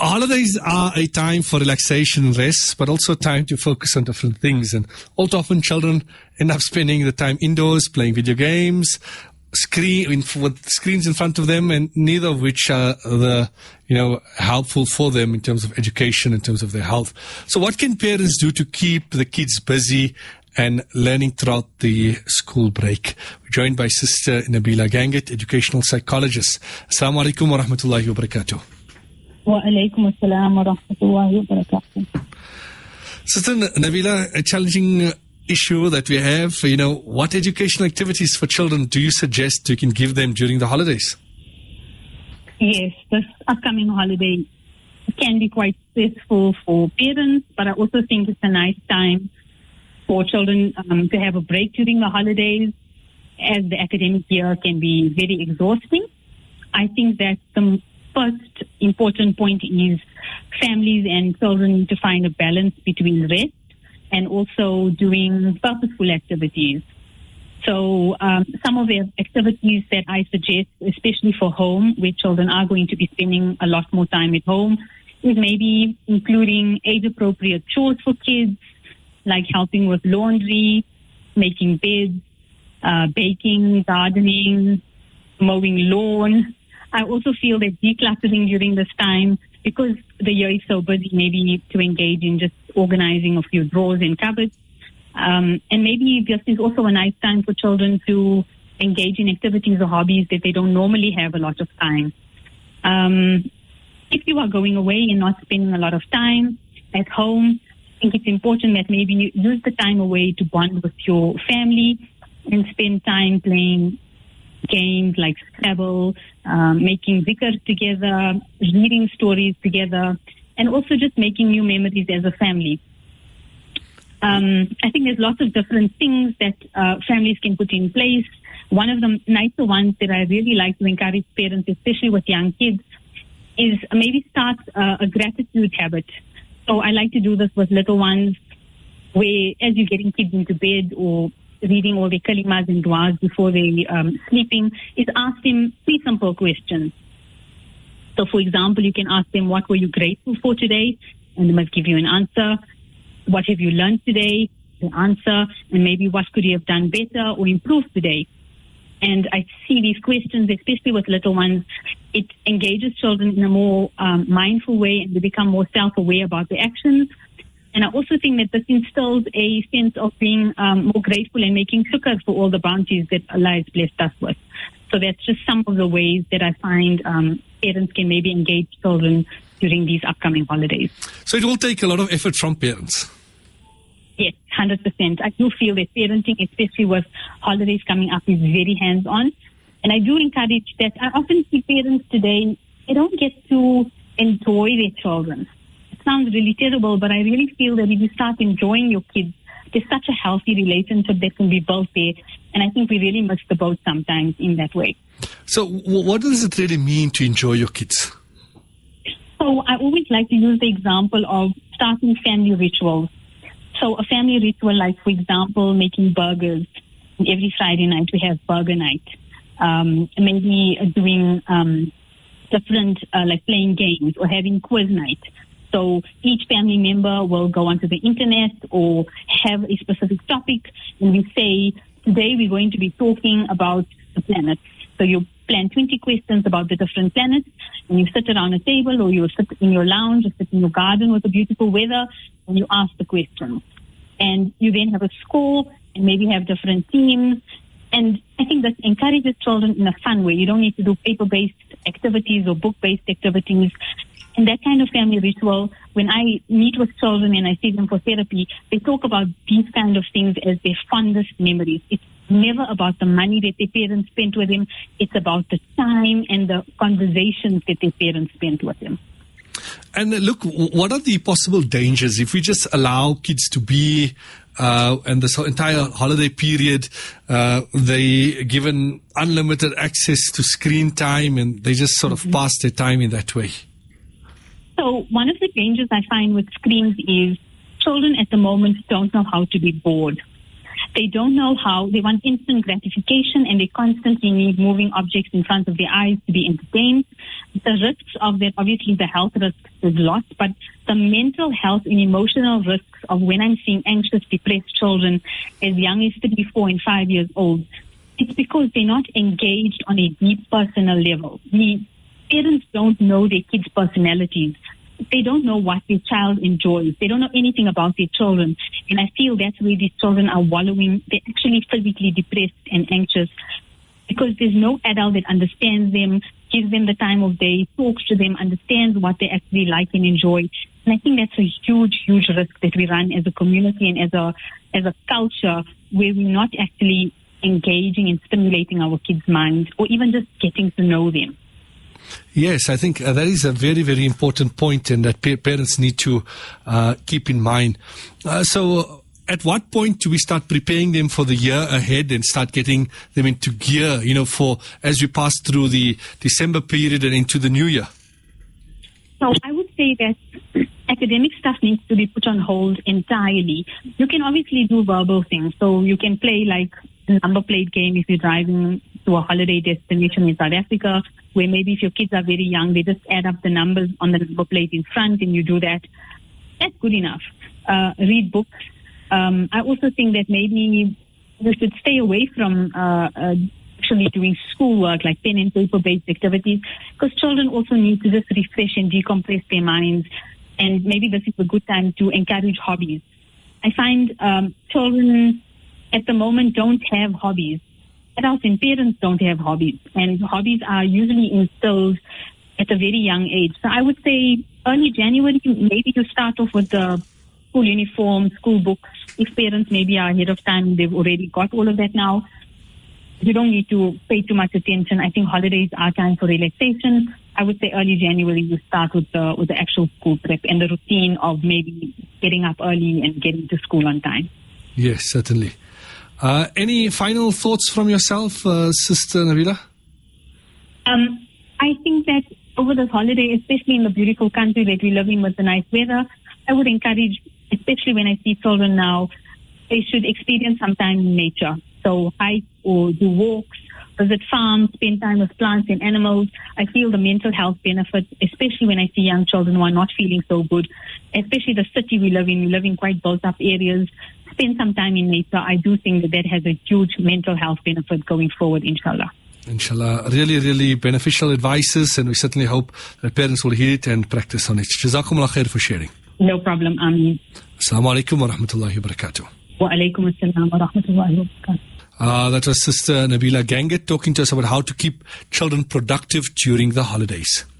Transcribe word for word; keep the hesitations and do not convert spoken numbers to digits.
holidays are a time for relaxation and rest, but also time to focus on different things. And all too often, children end up spending the time indoors playing video games, screen in, with screens in front of them, and neither of which are the you know helpful for them in terms of education, in terms of their health. So, what can parents do to keep the kids busy and learning throughout the school break? We're joined by Sister Nabila Gangat, educational psychologist. Assalamu alaikum wa rahmatullahi wa barakatuh. Wa alaikum assalam wa rahmatullahi wa barakatuh. Sister Nabila, a challenging issue that we have, you know, what educational activities for children do you suggest you can give them during the holidays? Yes, this upcoming holiday can be quite stressful for parents, but I also think it's a nice time for children um, to have a break during the holidays, as the academic year can be very exhausting. I think that the first important point is families and children need to find a balance between rest and also doing purposeful activities. So um, some of the activities that I suggest, especially for home, where children are going to be spending a lot more time at home, is maybe including age-appropriate chores for kids, like helping with laundry, making beds, uh, baking, gardening, mowing lawn. I also feel that decluttering during this time, because the year is so busy, maybe to engage in just organizing a few drawers and cupboards. Um, and maybe this is also a nice time for children to engage in activities or hobbies that they don't normally have a lot of time. Um, if you are going away and not spending a lot of time at home, I think it's important that maybe you use the time away to bond with your family and spend time playing games like Scrabble, um, making zikr together, reading stories together, and also just making new memories as a family. Um, I think there's lots of different things that uh, families can put in place. One of the nicer ones that I really like to encourage parents, especially with young kids, is maybe start uh, a gratitude habit. So I like to do this with little ones, where as you're getting kids into bed or reading all their kalimas and du'as before they um, sleeping, is ask them three simple questions. So, for example, you can ask them, what were you grateful for today? And they must give you an answer. What have you learned today? The answer. And maybe what could you have done better or improved today? And I see these questions, especially with little ones, it engages children in a more um, mindful way, and they become more self-aware about their actions. And I also think that this instills a sense of being um, more grateful and making shukr for all the bounties that Allah has blessed us with. So that's just some of the ways that I find um, parents can maybe engage children during these upcoming holidays. So it will take a lot of effort from parents. Yes, one hundred percent. I do feel that parenting, especially with holidays coming up, is very hands-on. And I do encourage that. I often see parents today, they don't get to enjoy their children. Sounds really terrible, but I really feel that if you start enjoying your kids, there's such a healthy relationship that can be built there. And I think we really miss the boat sometimes in that way. So w- what does it really mean to enjoy your kids? So I always like to use the example of starting family rituals. So a family ritual, like, for example, making burgers. Every Friday night we have burger night. Um, maybe doing um, different, uh, like playing games or having quiz night. So each family member will go onto the internet or have a specific topic, and we say, today we're going to be talking about the planets. So you plan twenty questions about the different planets, and you sit around a table, or you sit in your lounge, or sit in your garden with the beautiful weather, and you ask the questions. And you then have a score, and maybe have different teams. And I think that encourages children in a fun way. You don't need to do paper-based activities or book-based activities. And that kind of family ritual, when I meet with children and I see them for therapy, they talk about these kind of things as their fondest memories. It's never about the money that their parents spent with them. It's about the time and the conversations that their parents spent with them. And uh, look, what are the possible dangers if we just allow kids to be, uh, and this entire holiday period, uh, they given unlimited access to screen time, and they just sort of mm-hmm. pass their time in that way? So one of the dangers I find with screens is children at the moment don't know how to be bored. They don't know how, they want instant gratification and they constantly need moving objects in front of their eyes to be entertained. The risks of that, obviously the health risks is lost, but the mental health and emotional risks of when I'm seeing anxious, depressed children as young as three, four and five years old, it's because they're not engaged on a deep personal level. The parents don't know their kids' personalities. They don't know what their child enjoys. They don't know anything about their children. And I feel that's where these children are wallowing. They're actually physically depressed and anxious because there's no adult that understands them, gives them the time of day, talks to them, understands what they actually like and enjoy. And I think that's a huge, huge risk that we run as a community and as a as a culture where we're not actually engaging and stimulating our kids' minds or even just getting to know them. Yes, I think uh, that is a very, very important point and that pa- parents need to uh, keep in mind. Uh, so at what point do we start preparing them for the year ahead and start getting them into gear, you know, for as we pass through the December period and into the new year? So I would say that academic stuff needs to be put on hold entirely. You can obviously do verbal things. So you can play like a number plate game if you're driving to a holiday destination in South Africa, where maybe if your kids are very young, they just add up the numbers on the number plate in front and you do that. That's good enough. Uh, read books. Um, I also think that maybe we should stay away from uh, uh, actually doing schoolwork like pen and paper-based activities because children also need to just refresh and decompress their minds. And maybe this is a good time to encourage hobbies. I find um, children at the moment don't have hobbies. Adults and parents don't have hobbies, and hobbies are usually instilled at a very young age. So I would say early January, maybe to start off with the school uniform, school books. If parents maybe are ahead of time, they've already got all of that now. You don't need to pay too much attention. I think holidays are time for relaxation. I would say early January, you start with the with the actual school prep and the routine of maybe getting up early and getting to school on time. Yes, certainly. Uh, any final thoughts from yourself, uh, Sister Nabila? Um, I think that over this holiday, especially in the beautiful country that we live in with the nice weather, I would encourage, especially when I see children now, they should experience some time in nature. So hike or do walks, visit farms, spend time with plants and animals. I feel the mental health benefits, especially when I see young children who are not feeling so good, especially the city we live in. We live in quite built up areas. Spend some time in nature. I do think that that has a huge mental health benefit going forward, inshallah. Inshallah. Really, really beneficial advices, and we certainly hope that parents will hear it and practice on it. Jazakumullah khair for sharing. No problem, Ameen. Assalamu alaikum wa rahmatullahi wa barakatuh. Wa alaikum assalam wa rahmatullahi wa barakatuh. Uh, that was Sister Nabila Gangat talking to us about how to keep children productive during the holidays.